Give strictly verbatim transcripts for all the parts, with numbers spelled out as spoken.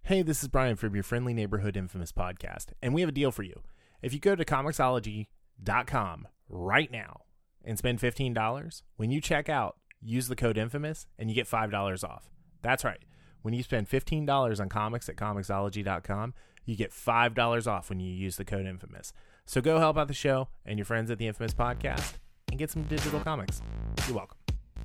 Hey, this is Brian from your friendly neighborhood Infamous podcast, and we have a deal for you. If you go to Comixology dot com right now and spend fifteen dollars, when you check out, use the code Infamous, and you get five dollars off. That's right. When you spend fifteen dollars on comics at Comixology dot com, you get five dollars off when you use the code Infamous. So go help out the show and your friends at the Infamous podcast and get some digital comics. You're welcome.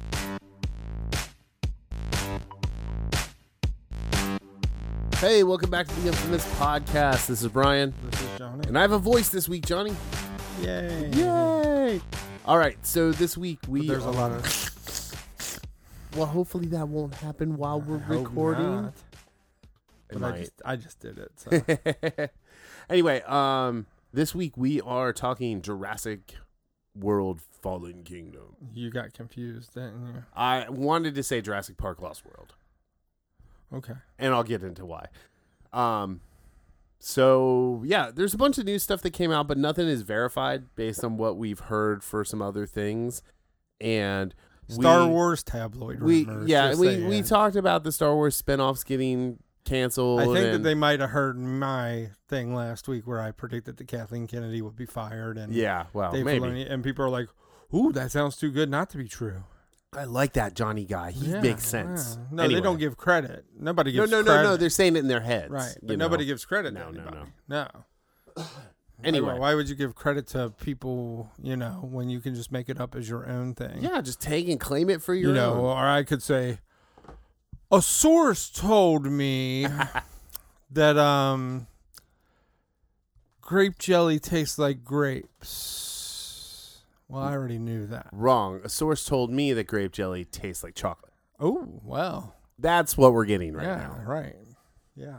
Hey, welcome back to the Infamous podcast. This is Brian. This is Johnny. And I have a voice this week, Johnny. Yay. Yay. All right, so this week we... But there's a lot of... Well, hopefully that won't happen while we're I hope recording. not. It But I might. just, I just did it. So. Anyway, um, this week we are talking Jurassic World Fallen Kingdom. You got confused, didn't you? I wanted to say Jurassic Park Lost World. Okay. And I'll get into why. Um, so, yeah, there's a bunch of new stuff that came out, but nothing is verified based on what we've heard for some other things. And Star we, Wars tabloid we rumors. yeah, just we, saying. we talked about the Star Wars spinoffs getting canceled. I think and, that they might have heard my thing last week where I predicted that Kathleen Kennedy would be fired. And Yeah, well, Dave maybe. Filoni, and people are like, ooh, that sounds too good not to be true. I like that Johnny guy. He Yeah, makes sense. yeah. No, Anyway. they don't give credit. Nobody No, gives no, credit. no, no. They're saying it in their heads. Right, you but nobody know. gives credit No, to no, anybody. no. No. Anyway. Why, why would you give credit to people, you know, when you can just make it up as your own thing? Yeah, just take and claim it for your You know, own. or I could say, a source told me that um, grape jelly tastes like grapes. Well, I already knew that. Wrong. A source told me that grape jelly tastes like chocolate. Oh, well. That's what we're getting right yeah, now. right. Yeah.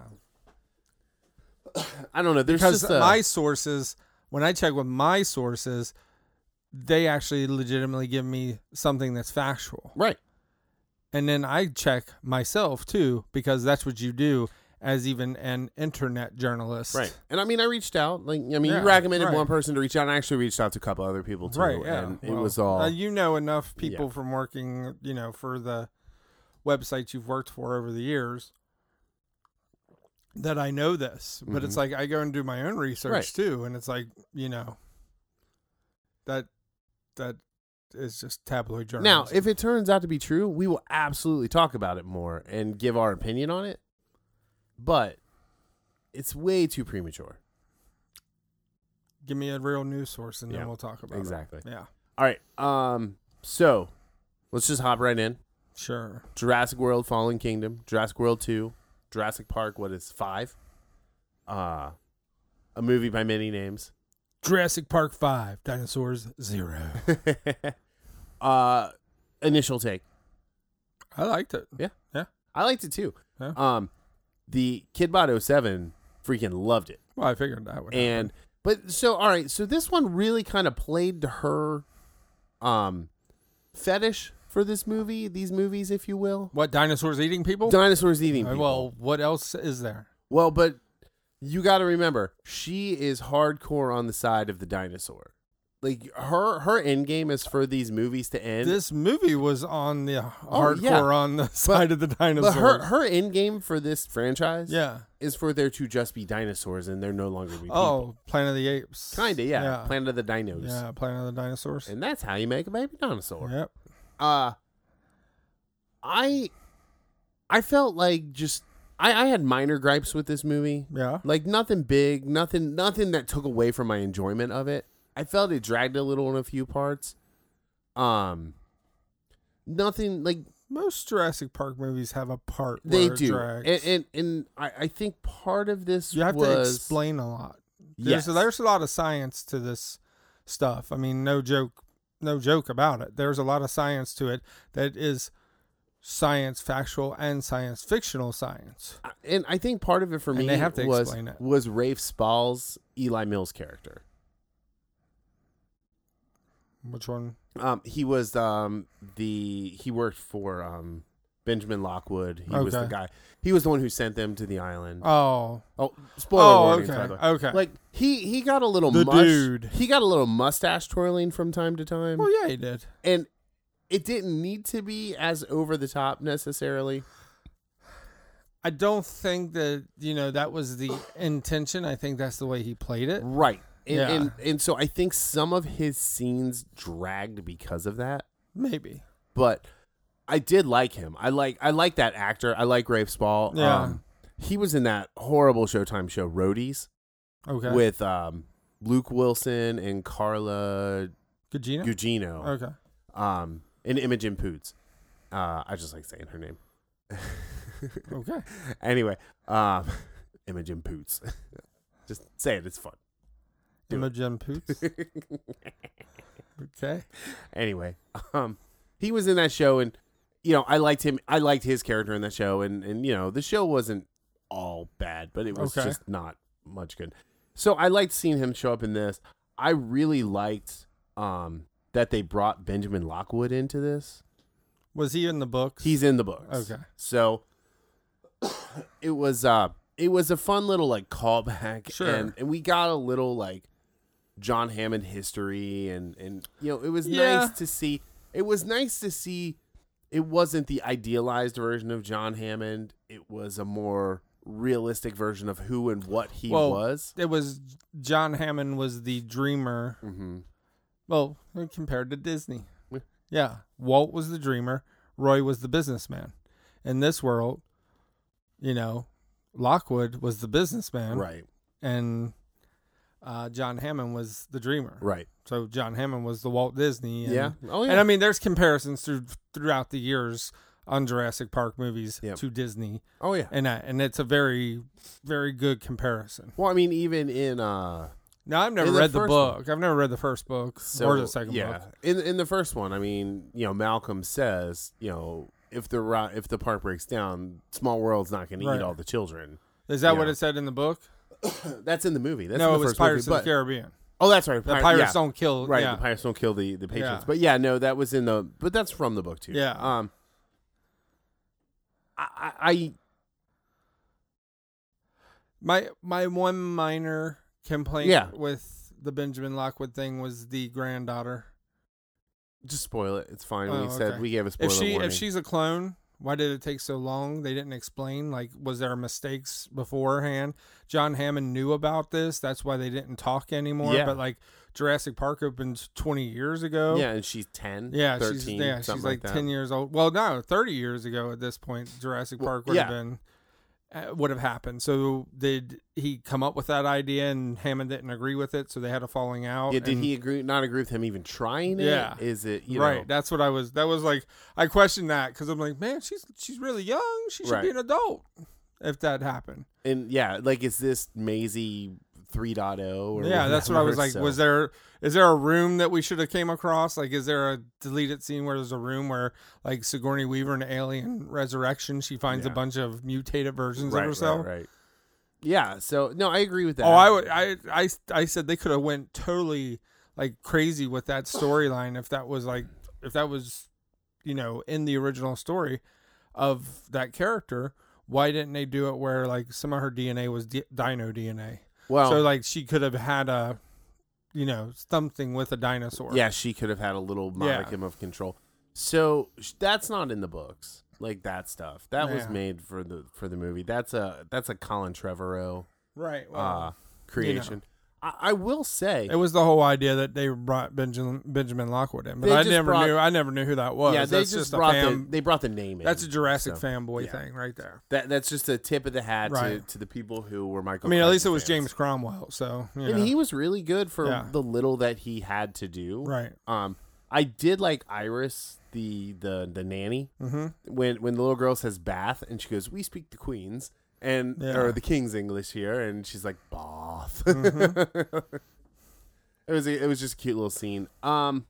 I don't know. There's Because just a, my sources, when I check with my sources, they actually legitimately give me something that's factual. right. And then I check myself, too, because that's what you do as even an internet journalist. Right. And I mean, I reached out. Like, I mean, Yeah, you recommended right. one person to reach out. And I actually reached out to a couple other people too. Right, yeah. And it Well, was all. Uh, you know enough people Yeah. from working, you know, for the websites you've worked for over the years that I know this. But it's Mhm. like I go and do my own research, Right. too. And it's like, you know, that that is just tabloid Now, journalism. if it turns out to be true, we will absolutely talk about it more and give our opinion on it. But it's way too premature. Give me a real news source and Yeah, then we'll talk about exactly. it. Yeah, All right. Um. So let's just hop right in. sure. Jurassic World Fallen Kingdom, Jurassic World two, Jurassic Park, what is five? Uh, a movie by many names. Jurassic Park five, Dinosaurs zero. uh, initial take. I liked it. I liked it too. Yeah. Um, the Kidbot oh seven freaking loved it. Well, I figured that would And, but so, all right, so this one really kind of played to her um, fetish for this movie, these movies, if you will. What, dinosaurs eating people? Dinosaurs eating Uh, people. Well, what else is there? Well, but you got to remember, she is hardcore on the side of the dinosaur. Like her, her end game is for these movies to end. This movie was on the Oh, hardcore yeah. on the side of the dinosaurs. but her, her end game for this franchise, yeah. is for there to just be dinosaurs and they're no longer be people. Oh, Planet of the Apes. Kinda, yeah. Yeah. Planet of the Dinos, Yeah, Planet of the Dinosaurs. and that's how you make a baby dinosaur. Yep. Uh, I, I felt like just I, I had minor gripes with this movie. Yeah. Like nothing big, nothing nothing that took away from my enjoyment of it. I felt it dragged a little in a few parts. Um nothing like Most Jurassic Park movies have a part they where it do. drags. And and, and I, I think part of this You have was to explain a lot. There's, Yes. there's a lot of science to this stuff. I mean, no joke, no joke about it. There's a lot of science to it that is science factual and science fictional science. and I think part of it for And me they have to was explain it. was Rafe Spall's Eli Mills character. Which one? Um, he was um the he worked for um Benjamin Lockwood. He was the Okay. guy. He was the one who sent them to the island. Oh, Oh, spoiler oh, warning. okay, by the way. okay. Like he he got a little The mush, dude. He got a little mustache twirling from time to time, well, yeah, he did. and it didn't need to be as over the top necessarily. I don't think that, you know, that was the intention. I think that's the way he played it. Right. And, Yeah. and and so I think some of his scenes dragged because of that. Maybe. But I did like him. I like I like that actor. I like Rafe Spall. Yeah. Um, he was in that horrible Showtime show Roadies Okay. with um, Luke Wilson and Carla Gugino? Gugino. Okay. Um, and Imogen Poots. Uh, I just like saying her name. Okay. Anyway, um, Imogen Poots. Just say it. It's fun. Do it. Imogen Poots. Okay. Anyway, um, he was in that show, and you know, I liked him. I liked his character in that show, and and you know, the show wasn't all bad, but it was Okay. just not much good. So I liked seeing him show up in this. I really liked um that they brought Benjamin Lockwood into this. Was he in the books? He's in the books. Okay. So it was uh it was a fun little like callback, Sure. and and we got a little like John Hammond history, and and you know, it was Yeah. nice to see. It was nice to see. It wasn't the idealized version of John Hammond. It was a more realistic version of who and what he Well, was. It was John Hammond was the dreamer. Mm-hmm. Well, compared to Disney. Yeah. Yeah. Walt was the dreamer. Roy was the businessman. In this world, you know, Lockwood was the businessman. Right, And uh, John Hammond was the dreamer. right. So John Hammond was the Walt Disney. And, Yeah. Oh yeah. And I mean, there's comparisons through, throughout the years on Jurassic Park movies Yep. to Disney. oh yeah. And that, and it's a very, very good comparison. Well, I mean, even in uh, Now, I've never In the read the first book. I've never read the first book so or the second yeah, book. in in the first one, I mean, you know, Malcolm says, you know, if the ro- if the park breaks down, Small World's not going to Right. eat all the children. Is that what Yeah. it said in the book? That's in the movie. That's no, in it the was first Pirates movie, of the Caribbean. Oh, that's right. The Pir- pirates yeah. don't kill. Right, Yeah. the pirates don't kill the, the patrons. Yeah. But yeah, no, that was in the but that's from the book too. Yeah. Um I I, I My my one minor complaint Yeah. with the Benjamin Lockwood thing was the granddaughter. just spoil it. It's fine. Oh, we said okay. we gave a spoiler If she warning. if she's a clone, why did it take so long? They didn't explain. Like, was there mistakes beforehand? John Hammond knew about this. That's why they didn't talk anymore. Yeah. But like Jurassic Park opened twenty years ago. yeah, and she's ten. Yeah, thirteen, she's yeah, she's something like, that. ten years old. Well, no, thirty years ago at this point, Jurassic Well, Park would have yeah. been uh, would have happened. So did he come up with that idea and Hammond didn't agree with it, so they had a falling out? Yeah, did and- he agree not agree with him even trying it? Yeah. Is it you right, know that's what I was. That was like I questioned that because I'm like, man, she's she's really young. She should be Right. an adult if that happened. and yeah, like is this Maisie three point oh or Yeah, that's what I was whatever, like. so- Was there is there a room that we should have came across? Like, is there a deleted scene where there's a room where like Sigourney Weaver in Alien Resurrection, she finds a Yeah. bunch of mutated versions right, of herself? Right, right. Yeah, so no, I agree with that. Oh, I would. I, I, I said they could have went totally like crazy with that storyline if that was like if that was, you know, in the original story of that character. Why didn't they do it where like some of her D N A was di- dino D N A? well, So like she could have had a, you know, something with a dinosaur. yeah, she could have had a little Yeah. modicum of control. So sh- that's not in the books. Like that stuff that was Yeah. made for the for the movie. That's a that's a Colin Trevorrow Right. Well, uh, creation. I, I will say, it was the whole idea that they brought Benjamin Benjamin Lockwood in, but They I just never brought- knew. I never knew who that was. yeah, they that's just, a brought fam- the they brought the name in. That's a Jurassic so, fanboy yeah. thing right there. That that's just a tip of the hat Right. to, to the people who were I Michael. mean, at least it Crichton was fans. James Cromwell, so you and know. he was really good for Yeah. the little that he had to do. right. Um, I did like Iris, the the the nanny, Mm-hmm. when when the little girl says bath and she goes, "We speak the Queen's." And Yeah. or the King's English here, and she's like bath. Mm-hmm. it was a, it was just a cute little scene. Um,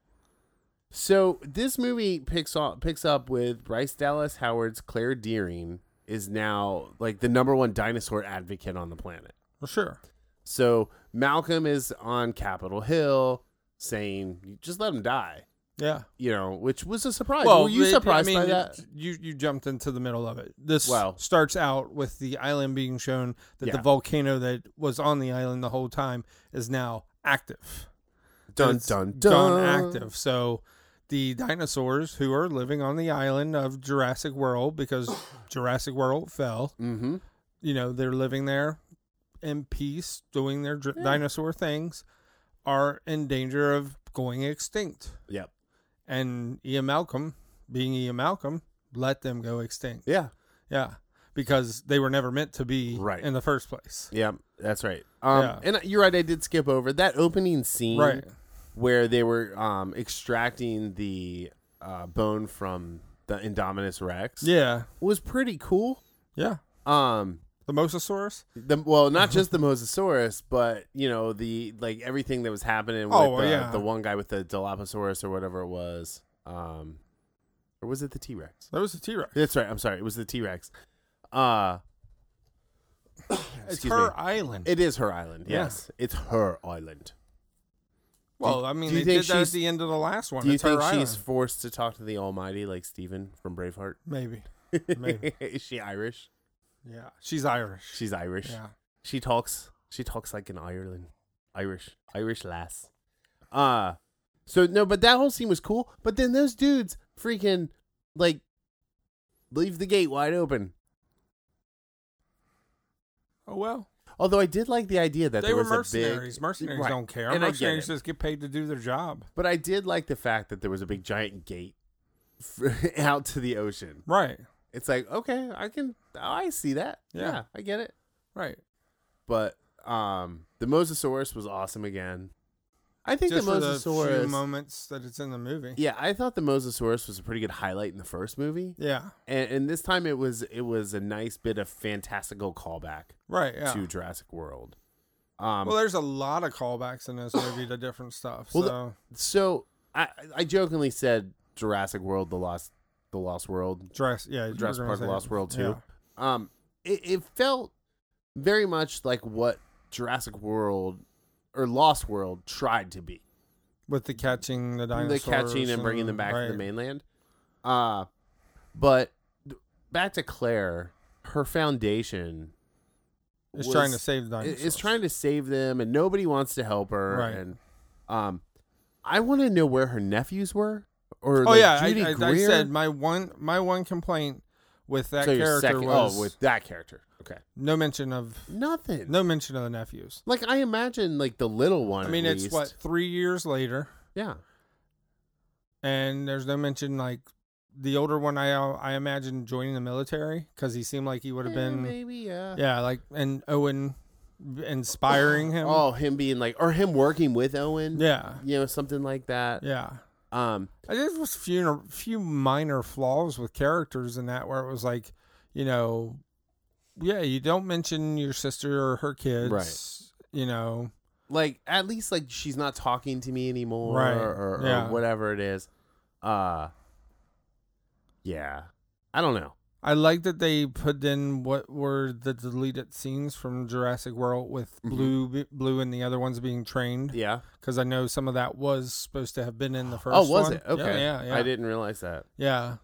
so this movie picks up picks up with Bryce Dallas Howard's Claire Dearing is now like the number one dinosaur advocate on the planet. Well, sure. So Malcolm is on Capitol Hill saying, "Just let him die." Yeah. You know, which was a surprise. Well, Were you they- surprised I mean, by that? You you jumped into the middle of it. This Well- starts out with the island being shown that Yeah. the volcano that was on the island the whole time is now active. Dun It's dun gone dun. active. So the dinosaurs who are living on the island of Jurassic World because Jurassic World fell. Mm-hmm. You know, they're living there in peace, doing their dr- Yeah. dinosaur things, are in danger of going extinct. Yep. And Ian Malcolm, being Ian Malcolm, let them go extinct. Yeah. Yeah. Because they were never meant to be Right. in the first place. Yep. That's right. Um, Yeah. And you're right. I did skip over that opening scene Right. where they were um, extracting the uh, bone from the Indominus Rex. Yeah. Was pretty cool. Yeah. Um, The Mosasaurus? the well, not just the Mosasaurus, but you know the like everything that was happening with Oh, the, yeah. the one guy with the Dilophosaurus or whatever it was. Um, or was it the T-Rex? That was a T-Rex. That's right. I'm sorry. It was the T-Rex. Uh, It's excuse her me. island. It is her island. Yeah. Yes, it's her island. well, I mean, do you they think did that at she's- the end of the last one. Do you It's think her she's island. forced to talk to the Almighty like Stephen from Braveheart? Maybe. Maybe. Is she Irish? Yeah. She's Irish. She's Irish. Yeah. She talks. She talks like an Ireland, Irish, Irish lass. Uh so no, but that whole scene was cool. But then those dudes freaking like leave the gate wide open. Oh, well. Although I did like the idea that They there were was a mercenaries. big, Mercenaries Right. don't care. And I get Mercenaries it. just get paid to do their job. But I did like the fact that there was a big giant gate for, out to the ocean. Right. It's like, okay, I can, I see that. Yeah. Yeah, I get it. Right. But um, the Mosasaurus was awesome again. I think Just the for the Mosasaurus. few moments that it's in the movie. Yeah, I thought the Mosasaurus was a pretty good highlight in the first movie, Yeah. and, and this time it was it was a nice bit of fantastical callback Right. Yeah. to Jurassic World. Um, Well, there's a lot of callbacks in this movie to different stuff. Well, the- So so I I jokingly said Jurassic World, the lost the Lost World, Jurassic, yeah, you Jurassic were Park, gonna the say Lost it. World too. Yeah. Um, it, it felt very much like what Jurassic World or Lost World tried to be. With the catching the dinosaurs, The catching and bringing them and- back to the right. mainland. Uh, but th- back to Claire, her foundation It's was- trying to save the i- dinosaurs. is trying to save them, and nobody wants to help her. Right. And um, I want to know where her nephews were. Or Oh like yeah, I, Judy I, I Greer. said my one my one complaint with that so your character second, was oh, with that character. Okay, no mention of nothing. no mention of the nephews. Like I imagine, like the little one. I mean, at it's least. what three years later, Yeah. and there's no mention like the older one. I I imagine joining the military because he seemed like he would have Yeah, been maybe yeah. yeah, like and Owen inspiring him. Oh, him being like, or him working with Owen. yeah, You know, something like that. yeah. Um. I think there was a few few minor flaws with characters in that where it was like, you know, yeah, you don't mention your sister or her kids, Right. You know, Like at least like she's not talking to me anymore, Right. or, or, Yeah. or whatever it is. Uh. Yeah. I don't know. I like that they put in what were the deleted scenes from Jurassic World with Mhm. Blue, Blue, and the other ones being trained. Yeah. Because I know some of that was supposed to have been in the first. Oh, was one. it? Okay. Yeah, yeah, yeah. I didn't realize that. Yeah.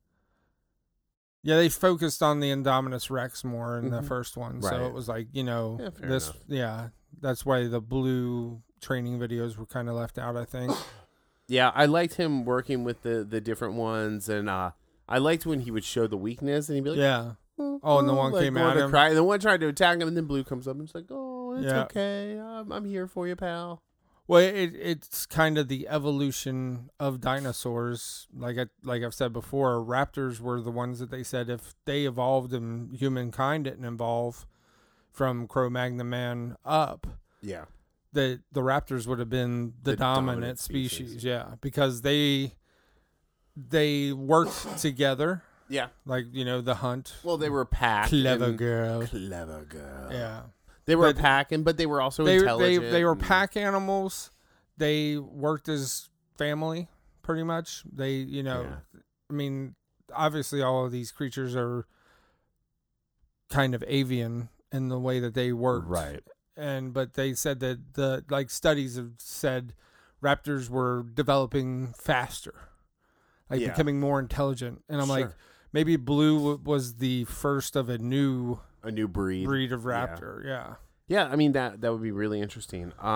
Yeah, they focused on the Indominus Rex more in the Mhm. first one, so Right. it was like, you know, Yeah, fair this. enough. Yeah, that's why the Blue training videos were kind of left out, I think. Yeah, I liked him working with the the different ones, and uh, I liked when he would show the weakness, and he'd be like, Yeah. "Oh, Oh, and the one like, came going at to him. cry. And the one tried to attack him, and then Blue comes up and it's like, "Oh, it's Yeah. okay. I'm, I'm here for you, pal." Well, it it's kind of the evolution of dinosaurs. Like I like I've said before, raptors were the ones that they said if they evolved and humankind didn't evolve from Cro-Magnon man up, Yeah. that the raptors would have been the, The dominant, dominant species. species. Yeah, because they they worked together. Yeah. Like, you know, the hunt. Well, they were a pack. Clever and- girl. Clever girl. Yeah. They were But- a pack, and but they were also They they intelligent. they were and- pack animals. They worked as family pretty much. They, you know, Yeah. I mean, obviously all of these creatures are kind of avian in the way that they worked. Right. And but they said that the like studies have said raptors were developing faster. Like Yeah. becoming more intelligent. And I'm like, Sure. maybe Blue w- was the first of a new A new breed. breed of Yeah. raptor. Yeah. Yeah, I mean that that would be really interesting. Um,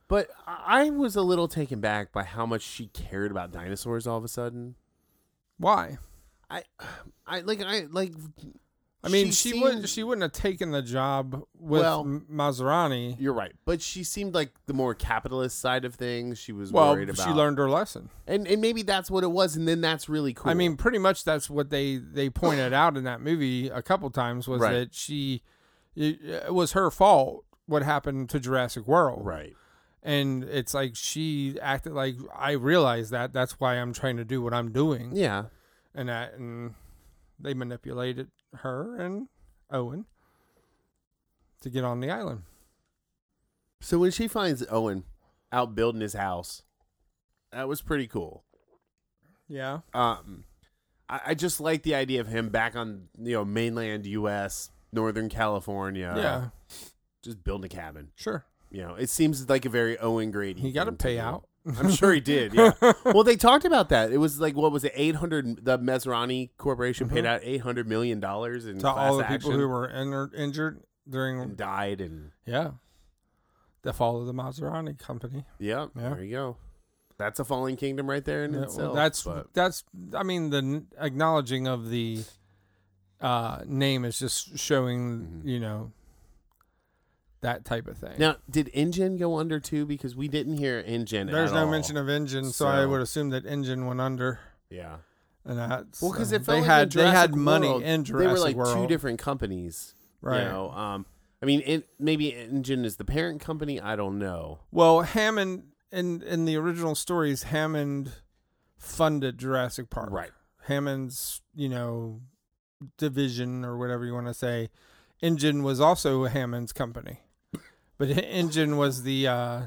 But I was a little taken back by how much she cared about dinosaurs all of a sudden. Why? I, I like I like. I mean, she, seemed, would she wouldn't have taken the job with Well, M- Maserati. You're right, but she seemed like the more capitalist side of things. She was Well, worried about. she learned her lesson, and and maybe that's what it was, and then that's really cool. I mean, pretty much that's what they, they pointed out in that movie a couple times was Right. that she it, it was her fault what happened to Jurassic World, right? and it's like she acted like I realized that that's why I'm trying to do what I'm doing, Yeah, and that and they manipulated her and Owen to get on the island. So when she finds Owen out building his house, that was pretty cool. Yeah. Um, I, I just like the idea of him back on you know mainland U S, Northern California. Yeah. Just building a cabin. Sure. You know, it seems like a very Owen Grady. He got a thing to do. payout. I'm sure he did. Yeah. Well, they talked about that. It was like what was it? eight hundred. The Maserati Corporation paid Mhm. out eight hundred million dollars in To class all the action people who were in, injured during and died. And yeah, the fall of the Maserati company. yeah, Yeah. there you go. That's a fallen kingdom right there in Yeah, well, itself. that's but- that's. I mean, the n- acknowledging of the uh, name is just showing, Mhm. you know, that type of thing. Now, did Engine go under too? Because we didn't hear Engine. There's at no all. mention of engine, so, I So- would assume that engine went under. Yeah. And that's Well, because uh, it felt they like had in they had Jurassic money World, in they Jurassic were like World, two different companies. right? You know, um, I mean, it, maybe Engine is the parent company. I don't know. Well, Hammond in in the original stories, Hammond funded Jurassic Park. Right. Hammond's, you know, division or whatever you want to say. Engine was also Hammond's company, but Engine was the, uh,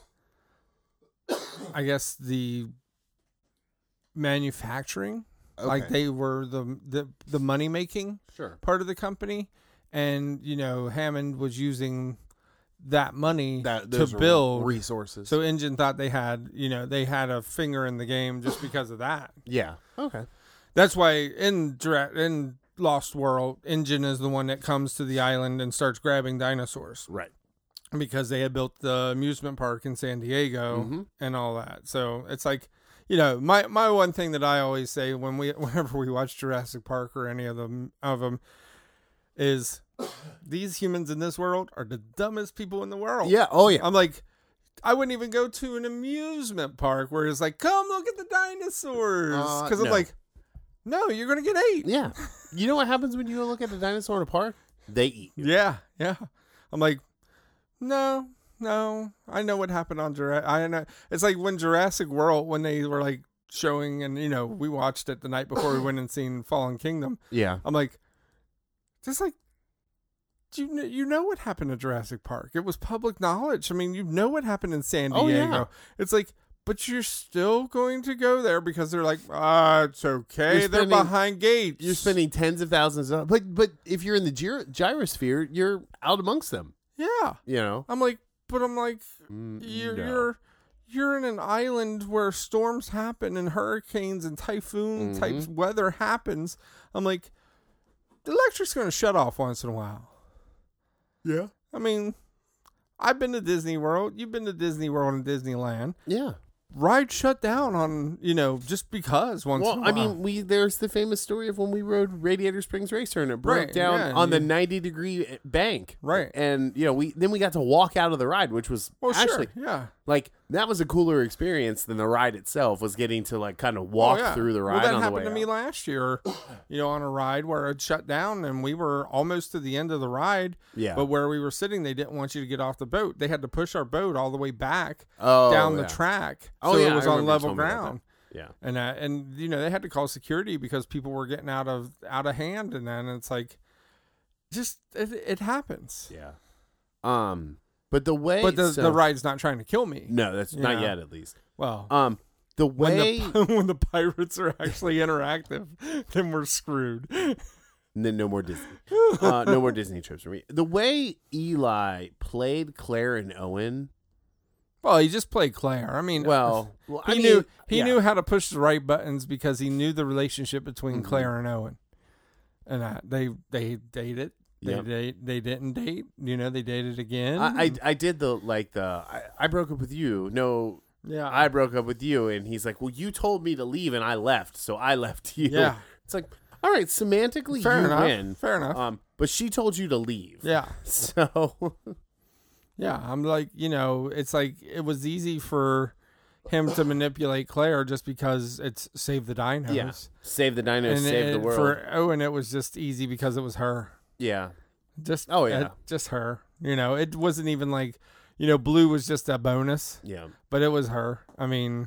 I guess the manufacturing. Like they were the the the money making Sure. part of the company, and you know Hammond was using that money That to those are build. resources. So Engine thought they had, you know, they had a finger in the game just because of that. yeah. Okay. That's why in Dra- in Lost World, Engine is the one that comes to the island and starts grabbing dinosaurs Right. because they had built the amusement park in San Diego Mhm. and all that. So it's like, you know, my, my one thing that I always say when we whenever we watch Jurassic Park or any of them of them is these humans in this world are the dumbest people in the world. Yeah. Oh yeah. I'm like, I wouldn't even go to an amusement park where it's like, come look at the dinosaurs. Uh, Because I'm no. like, no, you're going to get ate. Yeah. You know what happens when you go look at a dinosaur in a park? They eat. Yeah, yeah. I'm like, no, no. I know what happened on Jurassic. I know. It's like when Jurassic World, when they were like showing, and you know, we watched it the night before we went and seen Fallen Kingdom. Yeah. I'm like, just like, you kn- you know what happened to Jurassic Park? It was public knowledge. I mean, you know what happened in San Diego. Oh, yeah. It's like, but you're still going to go there because they're like, ah, it's okay. You're They're spending- behind gates. You're spending tens of thousands of but but if you're in the gyr- gyrosphere, you're out amongst them. yeah. You know. I'm like, but I'm like, Mm, you're no. you're you're in an island where storms happen and hurricanes and typhoon type Mhm. weather happens. I'm like, the electric's going to shut off once in a while. Yeah. I mean, I've been to Disney World. You've been to Disney World and Disneyland. Yeah. Ride shut down on, you know, just because once Well, in a I while. mean, we there's the famous story of when we rode Radiator Springs Racer and it broke Right, down yeah, on the you- ninety degree bank. Right. And you know, we then we got to walk out of the ride, which was well, actually sure. Yeah. like that was a cooler experience than the ride itself. Was getting to like kind of walk Oh, yeah. through the ride Well, that on the happened way to me out. last year, you know, on a ride where it shut down and we were almost to the end of the ride. Yeah. But where we were sitting, they didn't want you to get off the boat. They had to push our boat all the way back oh, down yeah. the track. Oh, so yeah, it was I on remember you level told me about ground. Yeah. And uh, and you know, they had to call security because people were getting out of out of hand, and then it's like just it, it happens. Yeah. Um but the way But the so- the ride's not trying to kill me. No, that's you not know. yet at least. Well, Um the when way the when the pirates are actually interactive, then we're screwed. and then no more Disney. Uh, no more Disney trips for me. The way Eli played Claire and Owen. Well, he just played Claire. I mean, Well, well he I mean, knew he yeah. knew how to push the right buttons because he knew the relationship between Mhm. Claire and Owen, and uh, they they dated They Yep. date, they didn't date. You know, they dated again. I, I I did the like the I, I broke up with you. No, yeah. I broke up with you, and he's like, well, you told me to leave, and I left, so I left you. Yeah. It's like, all right, semantically, Fair you enough. win. Fair enough. Um, but she told you to leave. yeah. So Yeah. I'm like, you know, it's like it was easy for him to manipulate Claire just because it's save the dinos. yeah, save the dinos, And save it, the world. For Owen, it was just easy because it was her. yeah. Just Oh, yeah. uh, just her. You know, it wasn't even like, you know, Blue was just a bonus, Yeah. but it was her. I mean,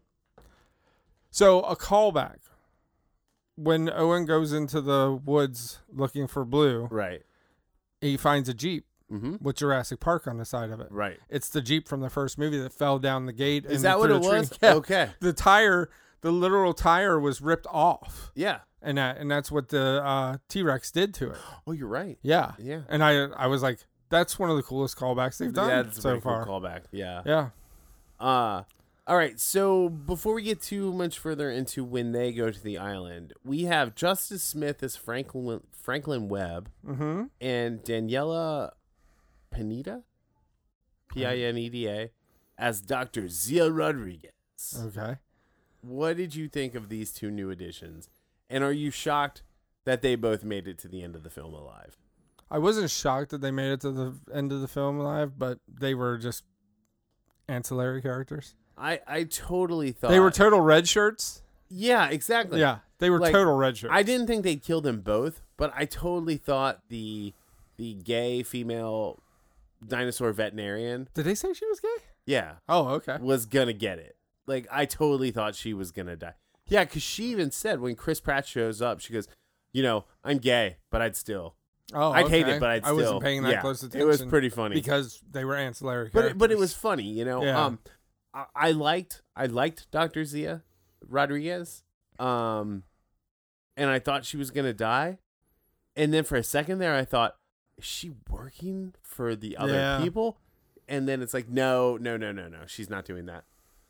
so a callback when Owen goes into the woods looking for Blue, Right. he finds a Jeep Mm-hmm. with Jurassic Park on the side of it. Right. It's the Jeep from the first movie that fell down the gate. Is and that what through it the tree. was? Yeah. Okay. The tire, the literal tire, was ripped off, Yeah. and that and that's what the uh, T-Rex did to it. Oh, you're right. Yeah, Yeah. and I I was like, that's one of the coolest callbacks they've done Yeah, that's a so pretty far. cool callback. Yeah. Yeah. Uh all right, so before we get too much further into when they go to the island, we have Justice Smith as Franklin Franklin Webb Mm-hmm. and Daniela Pineda, P I N E D A, as Doctor Zia Rodriguez. Okay. What did you think of these two new additions? And are you shocked that they both made it to the end of the film alive? I wasn't shocked that they made it to the end of the film alive, but they were just ancillary characters. I, I totally thought They were total red shirts. yeah, exactly. Yeah, they were like, total red shirts. I didn't think they'd kill them both, but I totally thought the the gay female dinosaur veterinarian, Did they say she was gay? yeah, Oh, okay. was gonna get it. Like I totally thought she was gonna die. Yeah, because she even said when Chris Pratt shows up, she goes, "You know, I'm gay, but I'd still, Oh, I'd hate okay. it, but I'd I still." wasn't paying that yeah, close attention. It was pretty funny, because they were ancillary but characters. it, but it was funny, you know. Yeah. Um, I, I liked I liked Doctor Zia Rodriguez, um, and I thought she was gonna die, and then for a second there, I thought, is she working for the other Yeah. people? And then it's like, no, no, no, no, no, she's not doing that.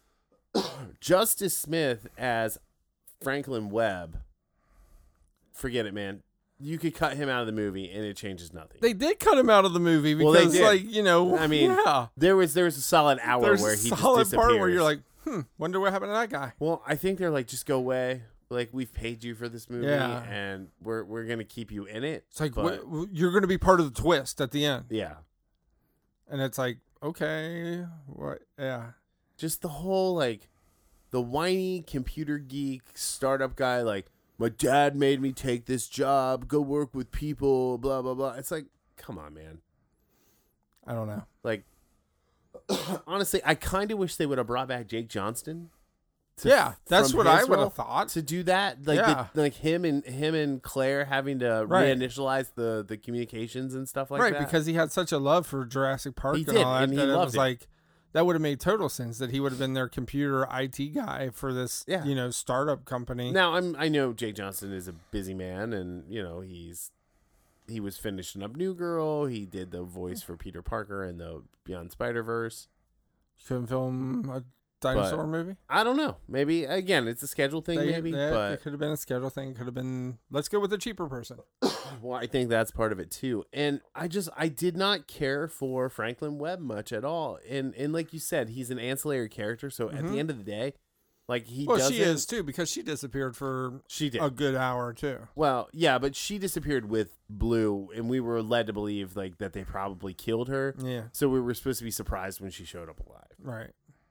Justice Smith as Franklin Webb. Forget it, man. You could cut him out of the movie and it changes nothing. They did cut him out of the movie Well, they because, did. like, you know, I mean, yeah. there was there was a solid hour There's where a he solid just disappears. part where you're like, hmm, wonder what happened to that guy. well, I think they're like, just go away. Like we've paid you for this movie, Yeah. and we're we're gonna keep you in it. It's like, But- wh- you're going to be part of the twist at the end. Yeah, And it's like, okay, what? Yeah. just the whole like the whiny computer geek startup guy. Like my dad made me take this job, go work with people, blah blah blah. It's like, come on, man. I don't know. Like, honestly, I kind of wish they would have brought back Jake Johnston. to- Yeah, that's from what his I would role have thought. to do that. Like, Yeah. the, like him and him and Claire having to Right. reinitialize the the communications and stuff like right, that. because he had such a love for Jurassic Park He and did, all that, and he that it loved was it. like, that would have made total sense that he would have been their computer I T guy for this, Yeah. you know, startup company. Now I'm I know Jake Johnston is a busy man, and you know he's he was finishing up New Girl. He did the voice for Peter Parker in the Beyond Spider-Verse. Couldn't film a dinosaur movie. I don't know. Maybe again, it's a schedule thing. They- maybe, yeah, but it could have been a schedule thing. It could have been, let's go with a cheaper person. well, I think that's part of it too. And I just I did not care for Franklin Webb much at all. And and like you said, he's an ancillary character. So at Mhm. the end of the day, like he Well, doesn't. she is too, because she disappeared for She did. a good hour too. Well, yeah, but she disappeared with Blue, and we were led to believe like that they probably killed her. Yeah, So we were supposed to be surprised when she showed up alive. right.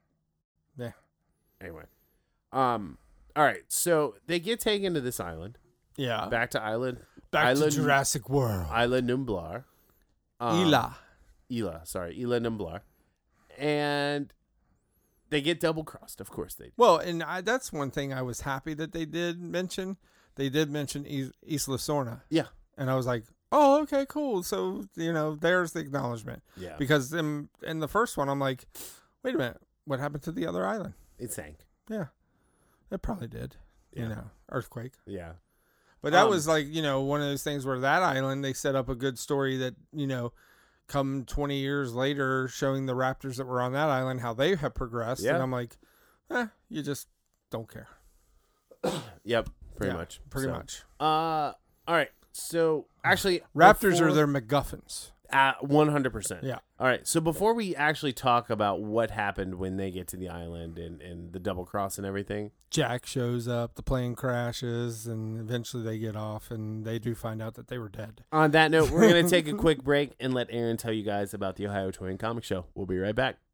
Anyway, um, all right. So they get taken to this island, Yeah. back to island, Back Island- to Jurassic World. Island Numblar. Um, Ela. Ela, sorry, Ela Numblar, and they get double crossed. Of course they do. Well, and I, that's one thing I was happy that they did mention. They did mention Is- Isla Sorna. Yeah. And I was like, oh, okay, cool. So, you know, there's the acknowledgement. Yeah, Because in, in the first one, I'm like, wait a minute. What happened to the other island? it sank. Yeah. It probably did. Yeah. You know, earthquake. Yeah, But that Um, was like, you know, one of those things where that island, they set up a good story that, you know, come twenty years later, showing the raptors that were on that island, how they have progressed. Yeah. And I'm like, eh, you just don't care. yep, pretty Yeah, much, Pretty So, much. Uh, all right. So actually, Raptors before- are their MacGuffins. At one hundred percent. Yeah. All right. So before we actually talk about what happened when they get to the island and, and the double cross and everything. Jack shows up, the plane crashes, and eventually they get off, and they do find out that they were dead. On that note, we're going to take a quick break and let Aaron tell you guys about the Ohio Toy and Comic Show. We'll be right back.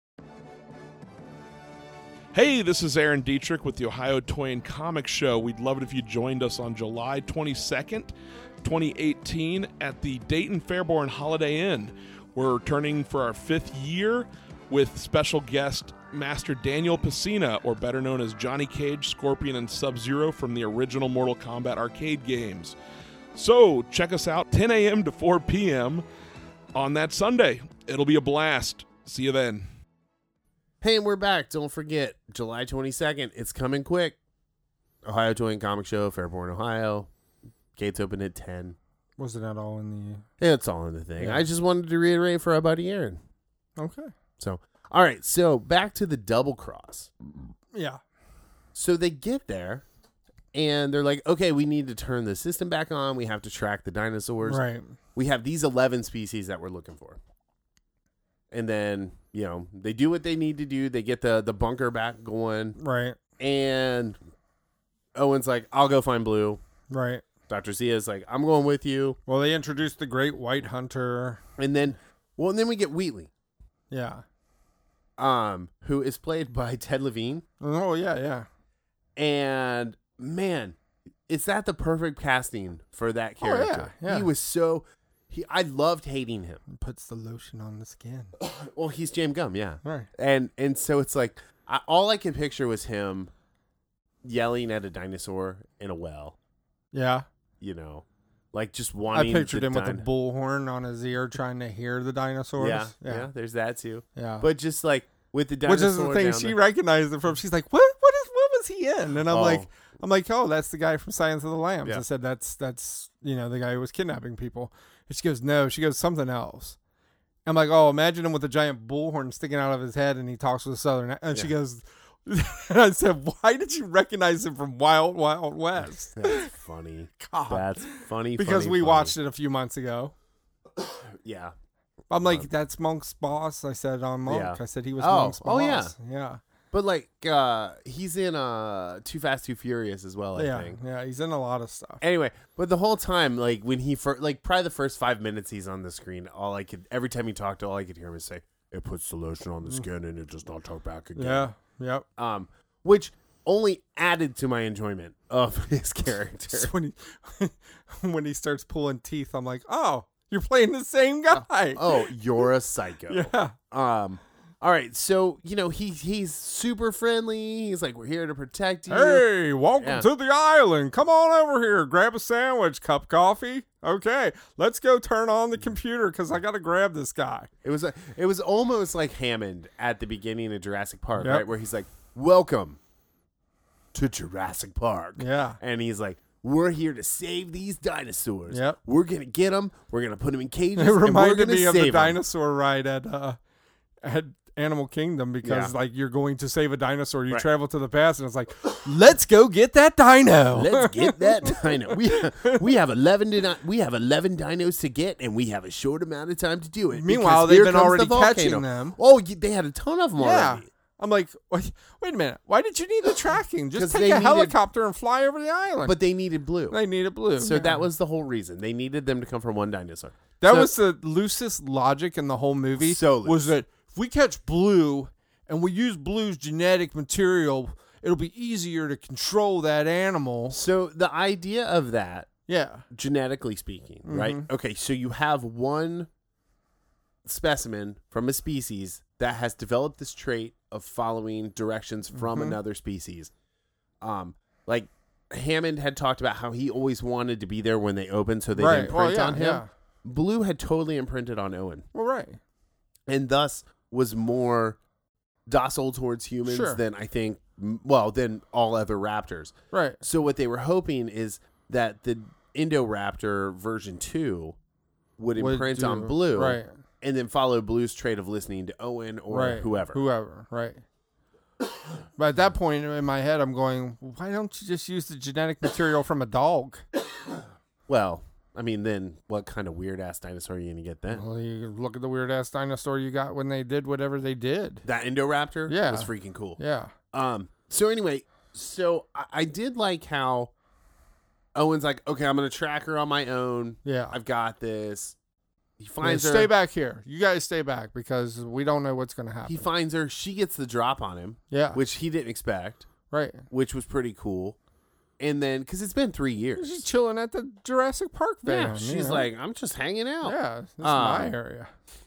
Hey, this is Aaron Dietrich with the Ohio Toy and Comic Show. We'd love it if you joined us on July twenty-second, twenty eighteen at the Dayton Fairborn Holiday Inn. We're returning for our fifth year with special guest Master Daniel Pacina, or better known as Johnny Cage, Scorpion, and Sub-Zero from the original Mortal Kombat arcade games. So check us out ten a.m. to four p.m. on that Sunday. It'll be a blast. See you then. Hey, and we're back. Don't forget, July twenty-second. It's coming quick. Ohio Toy and Comic Show, Fairborn, Ohio. Gates open at ten. Wasn't that all in the... It's all in the thing. Yeah. I just wanted to reiterate for our buddy Aaron. Okay. So, all right. So, back to the double cross. Yeah. So, they get there, and they're like, okay, we need to turn the system back on. We have to track the dinosaurs. Right. We have these eleven species that we're looking for. And then, you know, they do what they need to do. They get the, the bunker back going. Right. And Owen's like, I'll go find Blue. Right. Doctor Zia's like, I'm going with you. Well, they introduced the Great White Hunter. And then, well, and then we get Wheatley, Yeah. um, who is played by Ted Levine. Oh, yeah, yeah. And man, is that the perfect casting for that Oh, yeah, character? yeah. He was so, he, I loved hating him. Puts the lotion on the skin. Well, he's James Gum, yeah. Right. And and so it's like, I, all I can picture was him yelling at a dinosaur in a well, Yeah. you know, like just I wanting. pictured the him with a din- bullhorn on his ear trying to hear the dinosaurs. Yeah, yeah, Yeah. there's that too. Yeah. But just like with the Which dinosaur, is the thing. down She the- recognized it from. She's like, what? What is? What was he in? And I'm Oh. like, I'm like, oh, that's the guy from Silence of the Lambs. Yeah. I said, that's that's you know the guy who was kidnapping people. And she goes, no. She goes, something else. I'm like, oh, imagine him with a giant bullhorn sticking out of his head, and he talks with a southern. And she Yeah. goes, and I said, why did you recognize him from Wild Wild West? That's funny. God. That's funny. Because funny, we funny. watched it a few months ago. Yeah. I'm like, Um, that's Monk's boss. I said on Monk. Yeah. I said he was Oh, Monk's oh, yeah. boss. Yeah. But like, uh, he's in uh, Too Fast, Too Furious as well. I Yeah. think. Yeah. He's in a lot of stuff. Anyway, but the whole time, like when he first, like probably the first five minutes he's on the screen, all I could, every time he talked, all I could hear him is say, "It puts the lotion on the skin and it does not talk back again." Yeah. Yep. Um, which only added to my enjoyment of his character. So when he when he starts pulling teeth, I'm like, oh, you're playing the same guy. Oh, you're a psycho. yeah. Um. All right, so you know he he's super friendly. He's like, we're here to protect you. Hey, welcome Yeah. to the island. Come on over here. Grab a sandwich, cup coffee. Okay, let's go turn on the computer because I got to grab this guy. It was a, it was almost like Hammond at the beginning of Jurassic Park, Yep. right? Where he's like, "Welcome to Jurassic Park." Yeah. And he's like, "We're here to save these dinosaurs. Yep. We're gonna get them. We're gonna put them in cages. It and we're reminded gonna me of the save 'em." dinosaur ride at uh, at Animal Kingdom because Yeah. like you're going to save a dinosaur. You Right. travel to the past and it's like, let's go get that dino. Let's get that dino. We we have eleven dino, we have eleven dinos to get, and we have a short amount of time to do it. Meanwhile, because they've here been comes the already volcano. catching them. Oh, you- they had a ton of them Yeah. already. I'm like, wait, wait a minute. Why did you need the tracking? 'Cause Just they take a needed- helicopter and fly over the island. But they needed blue. they needed blue. So Yeah. that was the whole reason. They needed them to come from one dinosaur. that So- was the loosest logic in the whole movie. So loose. was that if we catch blue and we use blue's genetic material, it'll be easier to control that animal. So the idea of that, Yeah. genetically speaking, right? Mhm. Okay, so you have one specimen from a species that has developed this trait of following directions from Mhm. another species. Um, like Hammond had talked about how he always wanted to be there when they opened, so they right. didn't Well, print yeah, on him. yeah. Blue had totally imprinted on Owen, Well, right. and thus was more docile towards humans Sure. than I think. m- Well, than all other raptors. Right. So what they were hoping is that the Indoraptor version two would Would imprint do- on Blue, Right. and then follow Blue's trait of listening to Owen or right. whoever. Whoever. Right. But at that point in my head, I'm going, why don't you just use the genetic material from a dog? Well, I mean, then what kind of weird ass dinosaur are you gonna get then? Well, you look at the weird ass dinosaur you got when they did whatever they did. That Indoraptor, Yeah. was freaking cool. Yeah. Um. So anyway, so I, I did like how Owen's like, okay, I'm gonna track her on my own. Yeah. I've got this. He Yeah, finds her. stay back here. You guys stay back because we don't know what's going to happen. He finds her. She gets the drop on him, yeah. which he didn't expect, right. which was pretty cool. And then, because it's been three years, She's chilling at the Jurassic Park van. yeah, you she's know? like, I'm just hanging out. yeah, this is Um, my area.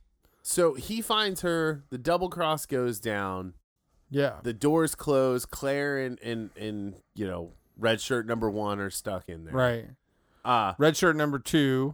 So he finds her. The double cross goes down. Yeah. The doors close. Claire and and and you know, red shirt number one are stuck in there. Right. Uh Red shirt number two,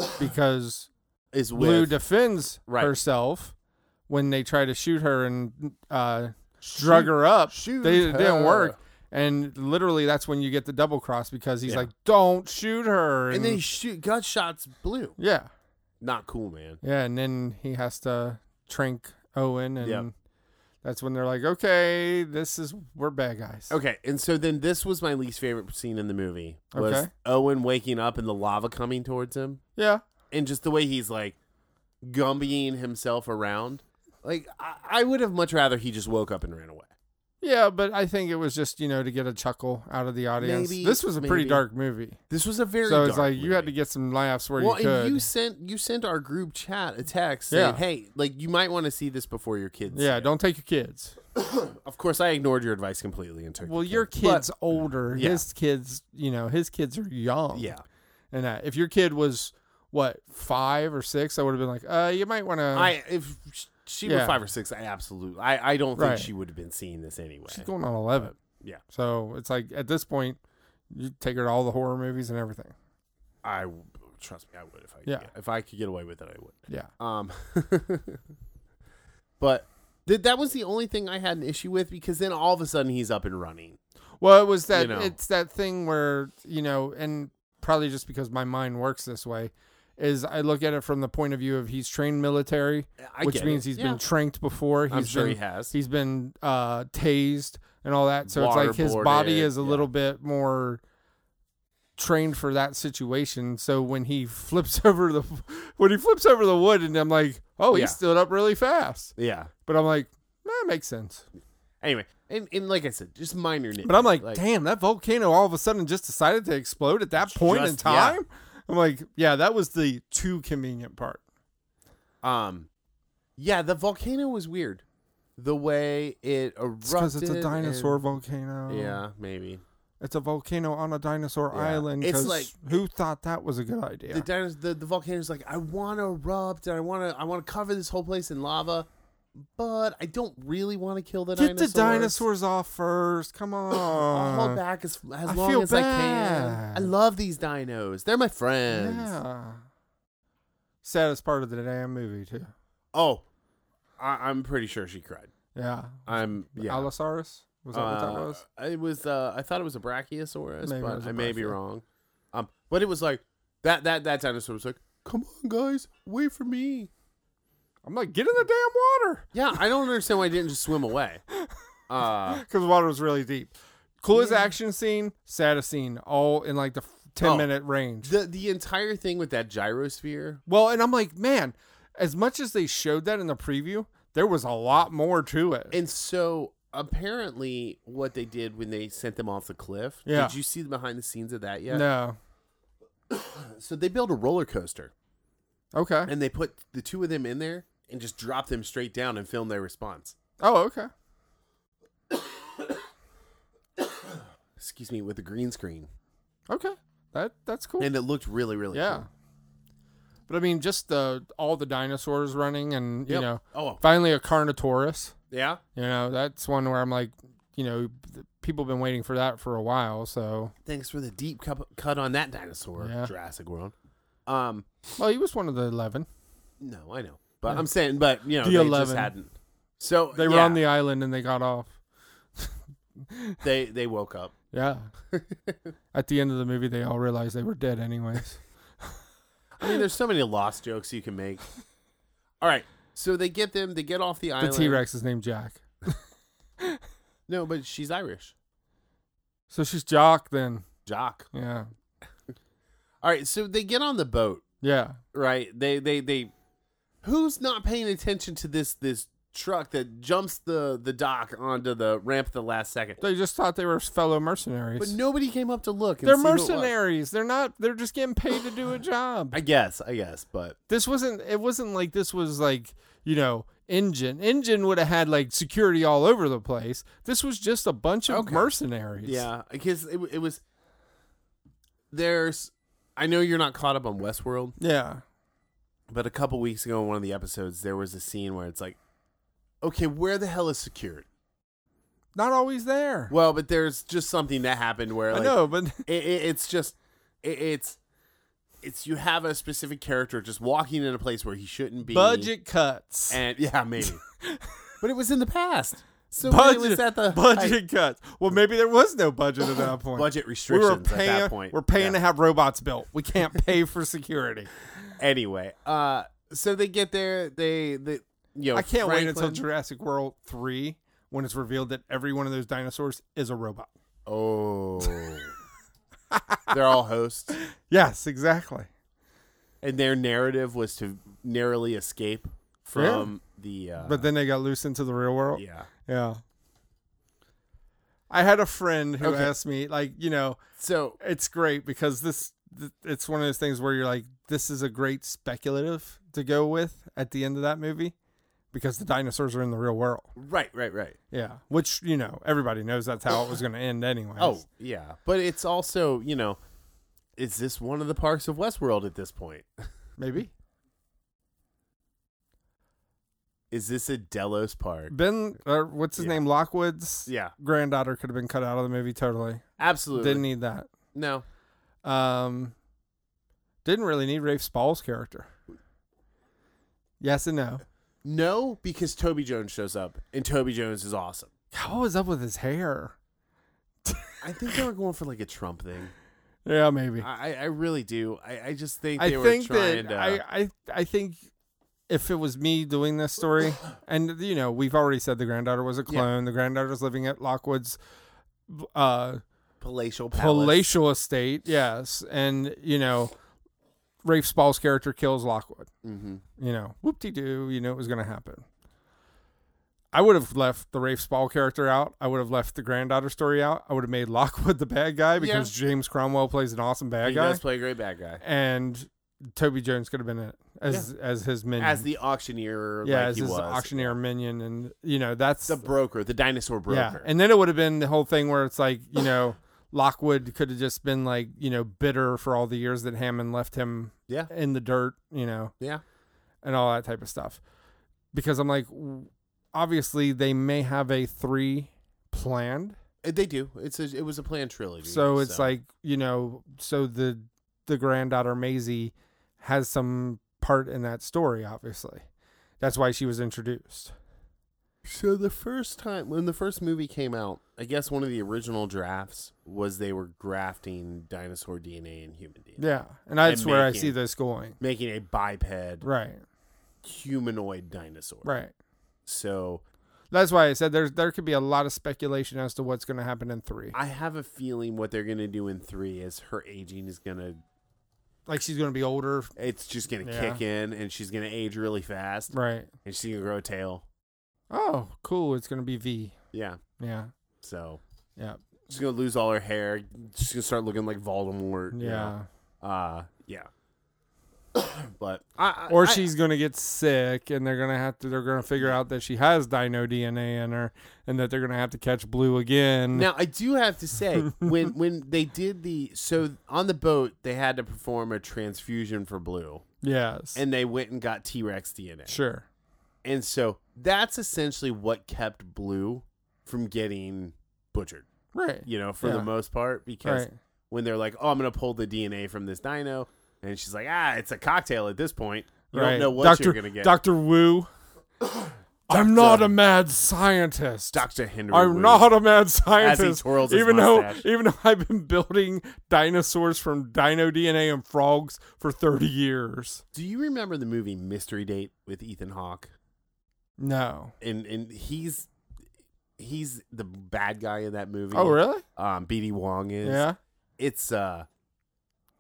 because is Blue with defends Right. herself when they try to shoot her and uh, drug her up. shoot They, it didn't her. work. And literally, that's when you get the double cross because he's Yeah. like, "Don't shoot her." And then he shoot gut shots Blue. yeah, Not cool, man. yeah, and then he has to trank Owen, and Yep. that's when they're like, "Okay, this is we're bad guys." Okay, and so then this was my least favorite scene in the movie. Was Okay. Owen waking up and the lava coming towards him, Yeah, and just the way he's like Gumbying himself around. Like I, I would have much rather he just woke up and ran away. yeah, but I think it was just you know to get a chuckle out of the audience. Maybe, this was a pretty maybe. dark movie, This was a very so it's dark like you had to movie. get some laughs where well, you could. and you sent you sent our group chat a text saying, Yeah. "Hey, like you might want to see this before your kids." see yeah, it." don't take your kids. Of course, I ignored your advice completely and took. Well, the your kid. kid's older. yeah. His kids, you know, his kids are young. But, yeah, And uh, if your kid was what five or six, I would have been like, uh, you might want to. I if she were Yeah. five or six, I absolutely, I I don't think Right. she would have been seeing this anyway. She's going on eleven. Yeah. So it's like at this point, you take her to all the horror movies and everything. I trust me, I would if I could Yeah. get, if I could get away with it, I would. Yeah. Um, but th- that was the only thing I had an issue with because then all of a sudden he's up and running. Well, it was that You know. it's that thing where you know, and probably just because my mind works this way, is I look at it from the point of view of he's trained military, I which get means it. he's Yeah. been tranked before. He's I'm sure been, he has. He's been uh, tased and all that. So it's like his Waterboarded, body is a yeah. little bit more trained for that situation. So when he flips over the when he flips over the wood, and I'm like, oh, he Yeah. stood up really fast. Yeah. But I'm like, that makes sense. Anyway, and, and like I said, just minor nitpicks. But I'm like, damn, that volcano all of a sudden just decided to explode at that point in Just- yeah. time. I'm like, yeah, that was the too convenient part. Um, yeah, the volcano was weird. The way it erupted. Because it's a dinosaur and- volcano. Yeah, maybe. It's a volcano on a dinosaur Yeah. island. It's 'cause like- who thought that was a good idea? The, dinos- the the volcano's like, I want to erupt and I want to I want to cover this whole place in lava, but I don't really want to kill the Get dinosaurs. the dinosaurs off first. Come on. I'll hold back as as I long feel as I can. bad. I love these dinos. They're my friends. Yeah. Saddest part of the damn movie too. Oh, I, I'm pretty sure she cried. Yeah. I'm yeah. Allosaurus? Was that what that Uh, was? It was. Uh, I thought it was a Brachiosaurus, Maybe it but was a I may be Brachio. wrong. Um, but it was like that. That that dinosaur was like, "Come on, guys, wait for me." I'm like, get in the damn water. Yeah, I don't understand why I didn't just swim away. Uh, Because the water was really deep. Coolest Yeah. action scene, saddest scene, all in like the ten Oh. minute range. the the entire thing with that gyrosphere. Well, and I'm like, man, as much as they showed that in the preview, there was a lot more to it. And so apparently, what they did when they sent them off the cliff. Yeah. Did you see the behind the scenes of that yet? No. So they built a roller coaster, Okay. and they put the two of them in there and just dropped them straight down and filmed their response. Oh, okay. Excuse me, with the green screen, Okay. That that's cool. and it looked really, really yeah. cool. But I mean, just the all the dinosaurs running, and you Yep. know, Oh, finally a Carnotaurus. yeah. You know, that's one where I'm like, you know, th- people have been waiting for that for a while. So, Thanks for the deep cu- cut on that dinosaur, Yeah. Jurassic World. Um, well, he was one of the eleven. no, I know, but Yeah. I'm saying, but you know, The they eleven. just hadn't. So They were yeah, on the island and they got off. they they woke up. Yeah. At the end of the movie, they all realized they were dead anyways. I mean, there's so many lost jokes you can make. All right, so they get them. They get off the The island. T Rex is named Jack. No, but she's Irish. So she's Jock then. Jock. Yeah. All right, so they get on the boat, Yeah. right? They they they who's not paying attention to this this truck that jumps the the dock onto the ramp at the last second? They just thought they were fellow mercenaries. But nobody came up to look. And They're see who it was. mercenaries. They're not. They're just getting paid to do a job. I guess, I guess, but This wasn't. It wasn't like this was like you know engine. Engine would have had like security all over the place. This was just a bunch of Okay. mercenaries. yeah, because it it was. There's, I know you're not caught up on Westworld, Yeah. but a couple weeks ago in one of the episodes, there was a scene where it's like, okay, where the hell is secured? Not always there. Well, but there's just something that happened where I like, know, but it, it, it's just it, it's it's you have a specific character just walking in a place where he shouldn't be. budget cuts. And yeah, maybe. But it was in the past. So budget, it was at the budget height. cuts. Well, maybe there was no budget at that point. budget we restrictions were paying. at that point. We're paying Yeah. to have robots built. We can't pay for security. Anyway, uh so they get there, they they you know I can't wait until Franklin- Jurassic World three when it's revealed that every one of those dinosaurs is a robot. Oh. They're all hosts. Yes, exactly. And their narrative was to narrowly escape from the uh But then they got loose into the real world. yeah. Yeah. I had a friend who Okay. asked me, like, you know, So it's great because this, th- it's one of those things where you're like, this is a great speculative to go with at the end of that movie because the dinosaurs are in the real world. right, right, right. Yeah. Which, you know, everybody knows that's how it was going to end anyway. Oh, yeah. But it's also, you know, is this one of the parks of Westworld at this point? Maybe. Is this a Delos park? Ben, uh, what's his Yeah. name? Lockwood's Yeah, granddaughter could have been cut out of the movie totally. absolutely. Didn't need that. No. Um, didn't really need Rafe Spall's character. Yes and no. No, because Toby Jones shows up, and Toby Jones is awesome. What was up with his hair? I think they were going for like a Trump thing. Yeah, maybe. I, I really do. I, I just think I they were think trying that to. I, I I think if it was me doing this story, and you know, we've already said the granddaughter was a clone. The granddaughter's living at Lockwood's uh, palatial palace. palatial estate. Yes, and you know, Rafe Spall's character kills Lockwood. Mm-hmm. You know, whoop-de-doo, you know it was going to happen. I would have left the Rafe Spall character out. I would have left the granddaughter story out. I would have made Lockwood the bad guy because James Cromwell plays an awesome bad He guy. does play a great bad guy. And Toby Jones could have been it as as his minion. As the auctioneer, yeah, like as he his was. auctioneer minion. And, you know, that's... The broker, the dinosaur broker. yeah. And then it would have been the whole thing where it's like, you know, Lockwood could have just been like, you know, bitter for all the years that Hammond left him Yeah. in the dirt, you know. Yeah. And all that type of stuff. Because I'm like, obviously they may have a three planned. Uh, They do. It's a, it was a planned trilogy. So it's like, you know, so the the granddaughter Maisie has some part in that story, obviously. That's why she was introduced. So the first time when the first movie came out, I guess one of the original drafts was they were grafting dinosaur D N A and human D N A. Yeah. And that's And where I making- see this going. Making a biped Right. humanoid dinosaur. Right. So That's why I said there's there could be a lot of speculation as to what's going to happen in three. I have a feeling what they're going to do in three is her aging is going to, Like she's going to be older. it's just going to Yeah. kick in and she's going to age really fast Right. and she's going to grow a tail. Oh, cool. It's going to be V. Yeah. Yeah. So Yeah. she's going to lose all her hair. She's going to start looking like Voldemort. you Yeah. know? Uh, yeah. But I, I, Or I- she's going to get sick and they're going to have to, they're going to figure out that she has dino D N A in her and that they're going to have to catch Blue again. Now I do have to say when when they did the so on the boat they had to perform a transfusion for Blue Yes. and they went and got T-Rex D N A. Sure. And so that's essentially what kept Blue from getting butchered, Right. you know, for Yeah. the most part, because Right. when they're like, oh, I'm going to pull the D N A from this dino. And she's like, ah, it's a cocktail at this point. You right. don't know what Doctor, you're going to get. Doctor Wu. I'm not a mad scientist. Doctor Henry I'm Wu. not a mad scientist. twirls his even mustache. though even though I've been building dinosaurs from dino D N A and frogs for thirty years. Do you remember the movie Mystery Date with Ethan Hawke? No. And and he's he's the bad guy in that movie. Oh, really? Um, B D Wong is. Yeah. It's uh,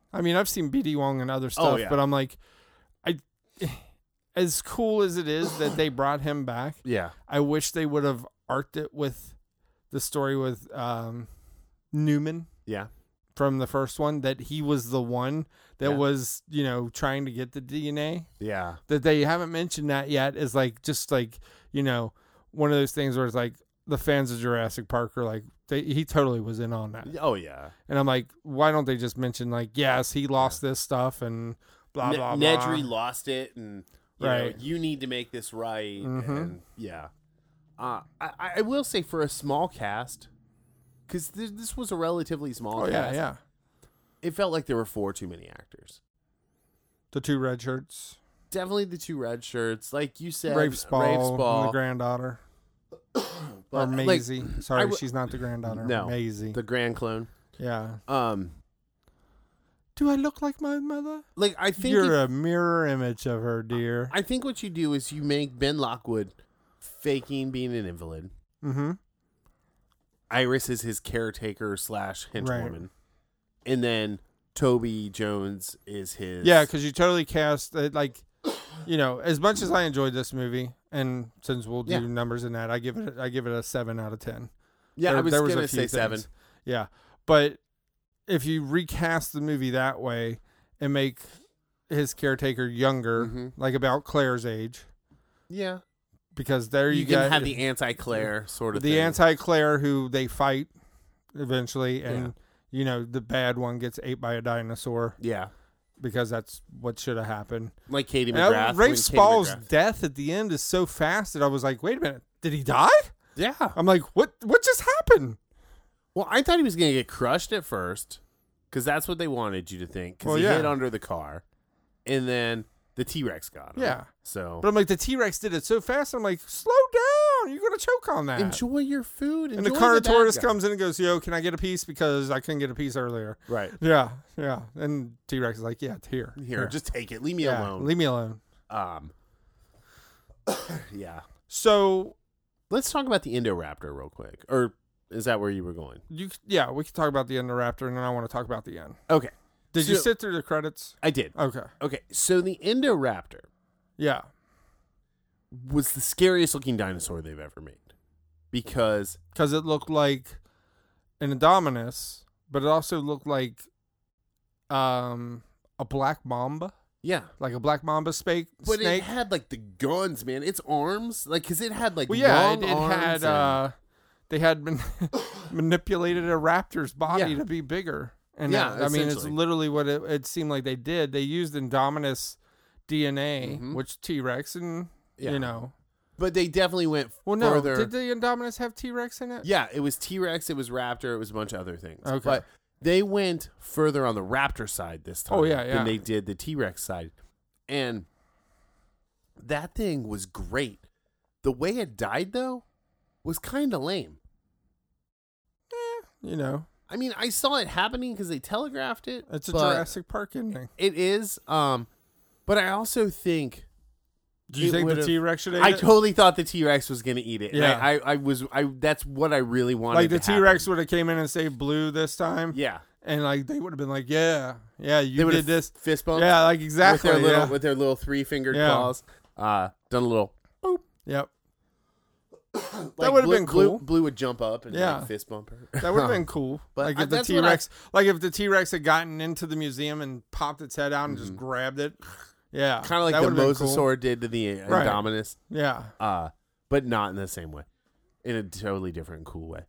I mean, I've seen B D Wong and other stuff, yeah. but I'm like, I, as cool as it is that they brought him back, Yeah. I wish they would have arced it with the story with um, Newman Yeah. from the first one, that he was the one that Yeah. was, you know, trying to get the D N A. Yeah. That they haven't mentioned that yet is like, just like, you know, one of those things where it's like the fans of Jurassic Park are like, they, he totally was in on that. Oh yeah. And I'm like, why don't they just mention like, yes, he lost this stuff and blah, Ne- blah, blah. Nedry lost it, and you Right. know, you need to make this right. Mhm. And yeah. Uh, I, I will say for a small cast, because th- this was a relatively small Oh, yeah, cast, yeah. it felt like there were four too many actors. The two red shirts. Definitely the two red shirts, like you said, Rafe Spall, Rafe and Spall, the granddaughter. Or but, like, Maisie. Sorry, I w- she's not the granddaughter. No, Maisie. the grand clone. yeah. Um, Do I look like my mother? like I think You're if- a mirror image of her, dear. I think what you do is you make Ben Lockwood faking being an invalid. Mm-hmm. Iris is his caretaker slash henchwoman, and then Toby Jones is his. Yeah, because you totally cast it like, you know, as much as I enjoyed this movie, and since we'll do Yeah. numbers in that, I give it I give it a seven out of ten. yeah, There- I was there a gonna few say seven. things. Yeah, but if you recast the movie that way and make his caretaker younger, Mhm. like about Claire's age, Yeah, because there you, you, got can have the anti-Claire sort of the thing. anti-Claire who they fight eventually, and Yeah. you know the bad one gets ate by a dinosaur Yeah, because that's what should have happened. like Katie And I- McGrath. when Rafe Katie Spall's McGrath- death at the end is so fast that I was like, wait a minute, did he die? Yeah. I'm like, what? What just happened? Well, I thought he was gonna get crushed at first, because that's what they wanted you to think. Because Well, he yeah. hit under the car, and then the T-Rex got him. Yeah. So But I'm like, the T-Rex did it so fast. I'm like, slow down. You're gonna choke on that. enjoy your food. and the enjoy Carnotaurus bad guy. comes in and goes, yo, can I get a piece? Because I couldn't get a piece earlier. Right Yeah, yeah. And T-Rex is like, yeah, it's here. here, just take it. Leave me yeah, alone. leave me alone. um. Yeah. So Let's talk about the Indoraptor real quick. Or is that where you were going? you, yeah, we can talk about the Indoraptor, and then I want to talk about the end. Okay. Did you So- sit through the credits? I did. Okay. Okay. So the Indoraptor Yeah. was the scariest looking dinosaur they've ever made. Because Because it looked like an Indominus, but it also looked like um a black mamba, yeah. like a black mamba spake, But snake. it had like the guns, man. Its arms, like, cause it had like well, yeah, long it, it arms had. and- Uh, they had been manipulated a raptor's body Yeah. to be bigger, and Yeah, that- I mean, it's essentially. literally what it, it seemed like they did. They used Indominus D N A, Mhm. which T Rex, and Yeah. you know, but they definitely went well, no, further. did the Indominus have T Rex in it? Yeah, it was T Rex, it was Raptor, it was a bunch of other things. Okay. But they went further on the Raptor side this time Oh, yeah, yeah. than they did the T Rex side. And that thing was great. The way it died, though, was kind of lame. You know, I mean, I saw it happening because they telegraphed it. it's a but Jurassic Park ending. It is. Um, but I also think. Do you it think the would've- T Rex should? I Eat it? totally thought the T Rex was going to eat it. And Yeah. I, I, I was. I. That's what I really wanted. Like the to T happen. Rex would have came in and saved Blue this time, Yeah. and like they would have been like, yeah, yeah, They you would did have this, fist bump. yeah, like exactly, With their little, yeah. with their little three fingered Yeah. claws. Uh, done a little. Yep. Like would've Blue- been cool. Blue, Blue would jump up and Yeah. like, fist bump her. That would have been cool. But like I- if the that's T what I- Rex, like if the T Rex had gotten into the museum and popped its head out and just Mhm. grabbed it, yeah, Kind of like that the would've been cool. Mosasaur did to the Right. Indominus. Yeah, Uh, but not in the same way. In a totally different, cool way.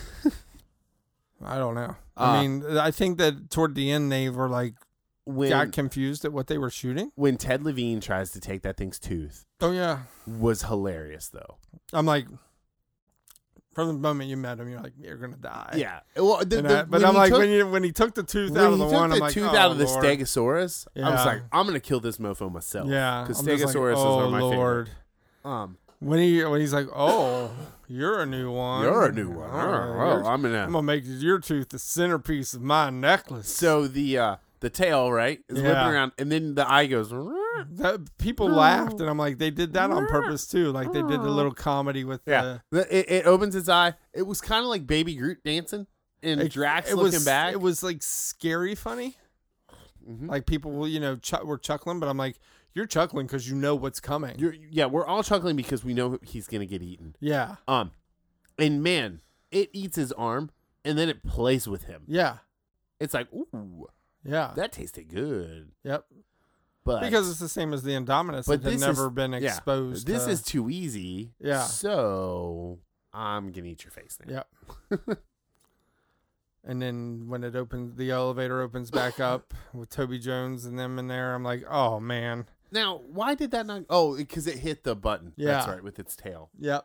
I don't know. Uh, I mean, I think that toward the end they were like When got confused at what they were shooting. when Ted Levine tries to take that thing's tooth Oh yeah, was hilarious though. I'm like, from the moment you met him, you're like, you're gonna die. Yeah. Well, the, And the- I- but when I'm he like, took, when you when he took the tooth when out of he the took one, the I'm like, tooth oh, out of the Lord. Stegosaurus, I was Yeah. like, I'm gonna kill this mofo myself. Yeah, because I'm just like, Stegosauruses oh, are my Lord. favorite. Um, When he when he's like, oh, you're a new one. you're a new one. Oh, Oh, you're- I'm gonna. I'm gonna make your tooth the centerpiece of my necklace. So the uh, the tail right is Yeah. whipping around, and then the eye goes. That people laughed, and I'm like, they did that on purpose too. Like they did a little comedy with Yeah, the. The- it, it opens its eye. It was kind of like Baby Groot dancing, and It, Drax it looking was, back. It was like scary funny. Mhm. Like people, will, you know, ch- were chuckling, but I'm like, you're chuckling because you know what's coming. You're, yeah, we're all chuckling because we know he's gonna get eaten. yeah, Um, and man, it eats his arm, and then it plays with him. yeah, It's like, ooh, yeah. that tasted good. Yep. But Because it's the same as the Indominus. but It had this never is- been yeah, exposed. this to- is too easy. Yeah. So I'm gonna eat your face now. Yep. And then when it opens, the elevator opens back up with Toby Jones and them in there. I'm like, oh man. Now, why did that not? Oh, because it hit the button. That's Yeah. right, with its tail. Yep.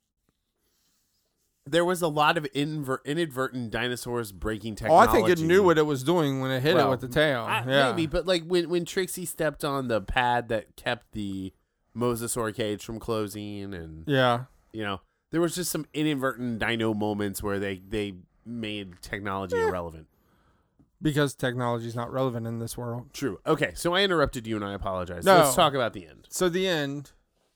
There was a lot of inver- inadvertent dinosaurs breaking Oh, technology. I think it knew what it was doing when it hit Well, it with the tail. I- yeah. Maybe, but like when when Trixie stepped on the pad that kept the Mosasaur cage from closing, and Yeah. you know, there was just some inadvertent dino moments where they they made technology irrelevant. Because technology is not relevant in this world. True. Okay, so I interrupted you, and I apologize. No. Let's talk about the end. So the end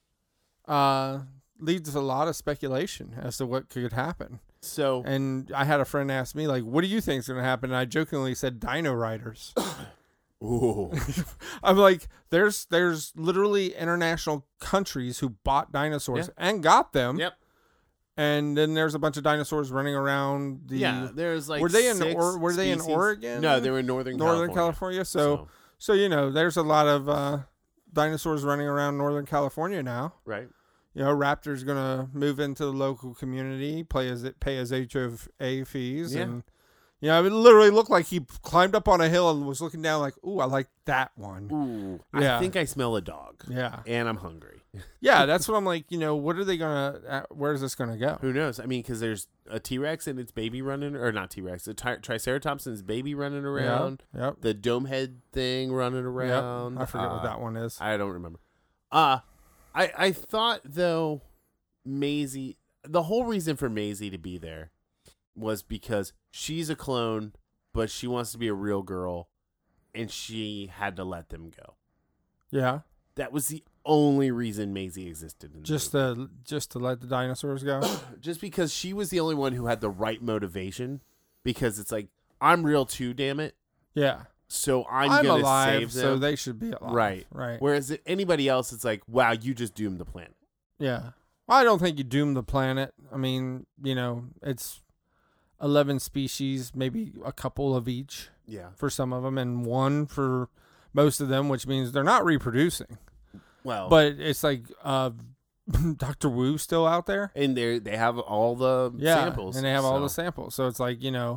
uh, leads to a lot of speculation as to what could happen. So And I had a friend ask me, like, what do you think is going to happen? And I jokingly said Dino Riders. ooh. I'm like, there's there's literally international countries who bought dinosaurs and got them. Yep. And then there's a bunch of dinosaurs running around the Yeah, there's like were they in six or, were they in species. Oregon? No, they were in Northern Northern California. California. So, so you know, there's a lot of uh, dinosaurs running around Northern California now. right. You know, Raptor's gonna move into the local community, play as it pay his H of A fees, Yeah. and you know, it literally looked like he climbed up on a hill and was looking down, like, "Ooh, I like that one." Ooh, Yeah. I think I smell a dog, Yeah, and I'm hungry. yeah, that's what I'm like. You know, what are they gonna? Uh, where's this gonna go? Who knows? I mean, because there's a T Rex and its baby running, or not T Rex, a tri- Triceratops and its baby running around. Yeah, yep, The dome head thing running yep. around. I forget Uh, what that one is. I don't remember. Uh I I thought though Maisie, the whole reason for Maisie to be there was because she's a clone, but she wants to be a real girl, and she had to let them go. Yeah, That was the only reason Maisie existed. In the just movie. to just to let the dinosaurs go. just because she was the only one who had the right motivation. Because it's like, I'm real too, damn it. Yeah, So I'm, I'm gonna alive, save them. so they should be alive. Right. right. Whereas anybody else, it's like, wow, you just doomed the planet. Yeah. Well, I don't think you doom the planet. I mean, you know, it's eleven species, maybe a couple of each Yeah. for some of them, and one for most of them, which means they're not reproducing. Well, But it's like uh, Doctor Wu still out there. and they they have all the Yeah, samples, and they have all so- the samples. So it's like, you know,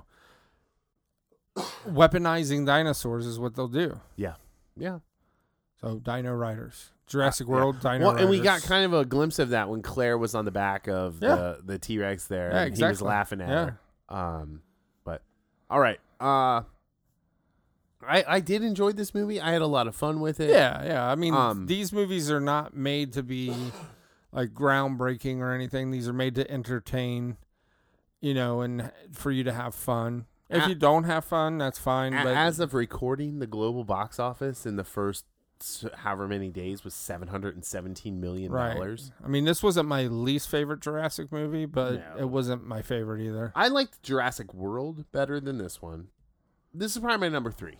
weaponizing dinosaurs is what they'll do. Yeah. So Dino Riders. Jurassic Uh, yeah. World, Dino Well, Riders. and we got kind of a glimpse of that when Claire was on the back of Yeah. the the T Rex there, Yeah, and he was exactly. laughing at Yeah. her. Um, but all right. Uh, I I did enjoy this movie. I had a lot of fun with it. Yeah, yeah. I mean, Um, these movies are not made to be like groundbreaking or anything. These are made to entertain, you know, and for you to have fun. If A- you don't have fun, that's fine. A- But As of recording, the global box office in the first s- however many days was seven hundred and seventeen million dollars. I mean, this wasn't my least favorite Jurassic movie, but No. it wasn't my favorite either. I liked Jurassic World better than this one. This is probably my number three.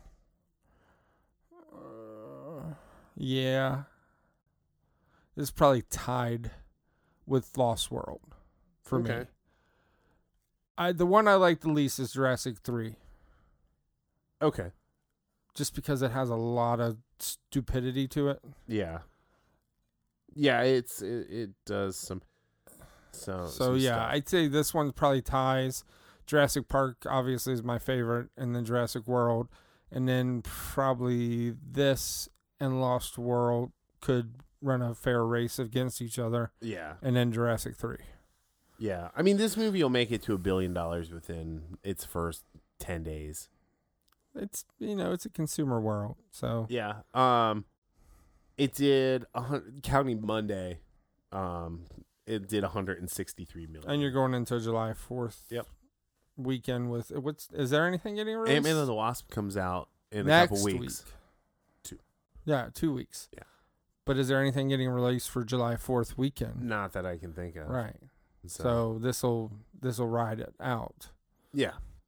Uh, yeah, it's probably tied with Lost World for me. Okay. I the one I like the least is Jurassic three. Okay. Just because it has a lot of stupidity to it. Yeah. Yeah, it's it, it does some so So some yeah, stuff. I'd say this one probably ties. Jurassic Park obviously is my favorite, and then Jurassic World, and then probably this and Lost World could run a fair race against each other, yeah. and then Jurassic three. Yeah. I mean, this movie will make it to a billion dollars within its first ten days. It's you know it's a consumer world, so Yeah. Um it did a hun- counting Monday. Um it did one hundred sixty-three million. and you're going into July fourth. Yep. Weekend with what's is there anything getting released? Ant-Man and the Wasp comes out in Next a couple weeks. week. Two. Yeah, two weeks. Yeah. But is there anything getting released for July fourth weekend? Not that I can think of. Right. So, So this will this will ride it out. yeah.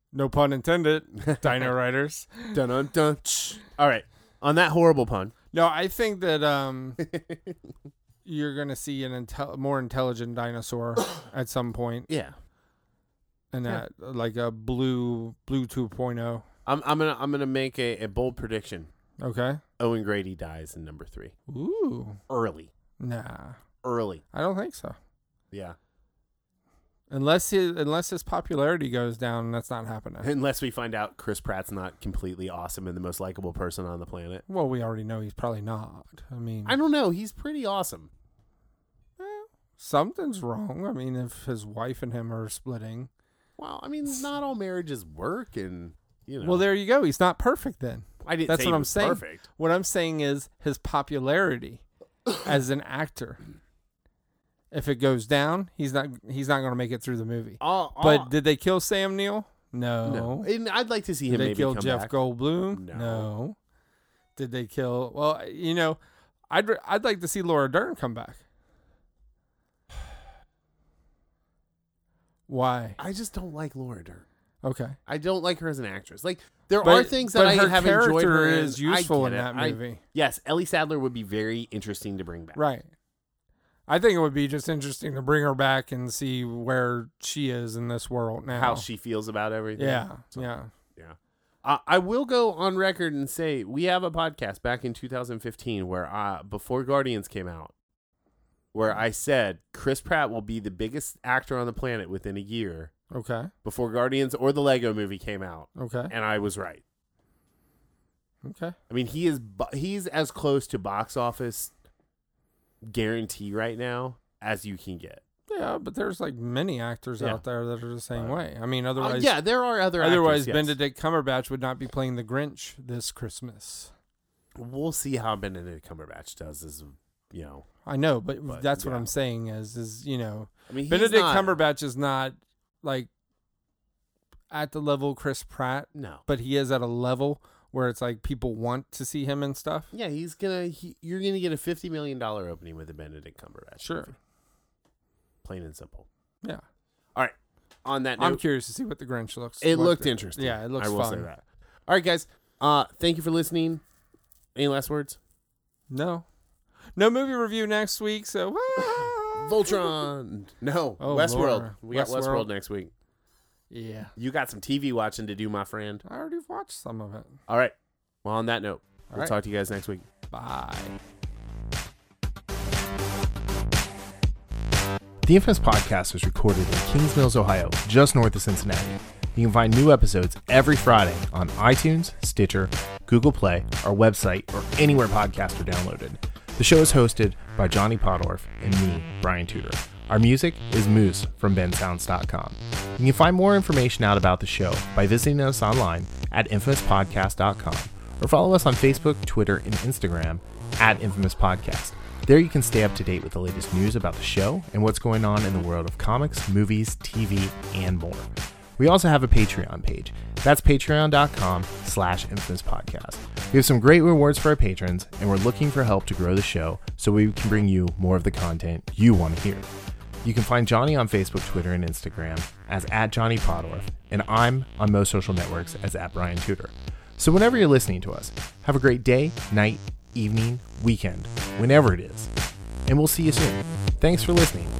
No pun intended. Dino Riders. Dun dun dun. Shh. All right. On that horrible pun. No, I think that um, you're gonna see an intel- more intelligent dinosaur at some point, Yeah. and Yeah. that like a blue blue two point oh. I'm I'm gonna I'm gonna make a, a bold prediction. Okay. Owen Grady dies in number three. Ooh. Early. Nah, Early. I don't think so. Yeah. Unless his unless his popularity goes down, that's not happening. Unless we find out Chris Pratt's not completely awesome and the most likable person on the planet. Well, we already know he's probably not. I mean, I don't know. He's pretty awesome. something's wrong. I mean, if his wife and him are splitting. Well, I mean, not all marriages work, and you know. Well, there you go. He's not perfect then. I didn't That's say what he I'm was saying. perfect. What I'm saying is his popularity as an actor. If it goes down, he's not he's not going to make it through the movie. All, all, But did they kill Sam Neill? No. no, and I'd like to see Did him they maybe kill come Jeff back. Goldblum? No. Did they kill? Well, you know, I'd I'd like to see Laura Dern come back. Why? I just don't like Laura Dern. Okay. I don't like her as an actress. Like there But- are things that but I her have enjoyed character her is in. I useful get in it. that I- movie. yes, Ellie Sadler would be very interesting to bring back. Right. I think it would be just interesting to bring her back and see where she is in this world now. How she feels about everything. Yeah. So, Yeah. yeah. Uh, I will go on record and say we have a podcast back in two thousand fifteen where uh, before Guardians came out, where I said Chris Pratt will be the biggest actor on the planet within a year Okay. before Guardians or the Lego movie came out, Okay. and I was right. Okay. I mean, he is bu- he's as close to box office guarantee right now as you can get. Yeah, but there's like many actors Yeah. out there that are the same Uh, way. I mean, Uh, otherwise, yeah, there are other otherwise actors, yes. Benedict Cumberbatch would not be playing the Grinch this Christmas. We'll see how Benedict Cumberbatch does as you know. I know, but, But, that's what yeah. I'm saying is, is you know, I mean, he's Benedict not, Cumberbatch is not like at the level of Chris Pratt, No. but he is at a level where it's like people want to see him and stuff. Yeah, he's gonna. He, you're gonna get a fifty million dollar opening with a Benedict Cumberbatch. Sure. movie. Plain and simple. Yeah. All right. On that I'm note, curious to see what the Grinch looks. it what looked the- interesting. Yeah, it looks I will fun. say that. All right, guys. Uh, thank you for listening. Any last words? No, no movie review next week. So Voltron. No. Oh, Westworld. Lord. We got Westworld. Westworld next week. Yeah, You got some T V watching to do, my friend. I already watched some of it. All right. Well, on that note, All we'll right. talk to you guys next week. Bye. The Infamous Podcast was recorded in Kings Mills, Ohio, just north of Cincinnati. You can find new episodes every Friday on iTunes, Stitcher, Google Play, our website, or anywhere podcasts are downloaded. The show is hosted by Johnny Podorf and me, Brian Tudor. Our music is Moose from ben sounds dot com. You can find more information out about the show by visiting us online at infamous podcast dot com or follow us on Facebook, Twitter, and Instagram at Infamous Podcast. There you can stay up to date with the latest news about the show and what's going on in the world of comics, movies, T V, and more. We also have a Patreon page. That's patreon.com slash infamous podcast. We have some great rewards for our patrons, and we're looking for help to grow the show so we can bring you more of the content you want to hear. You can find Johnny on Facebook, Twitter, and Instagram as at Johnny Podorf, and I'm on most social networks as at Brian Tudor. So whenever you're listening to us, have a great day, night, evening, weekend, whenever it is. And we'll see you soon. Thanks for listening.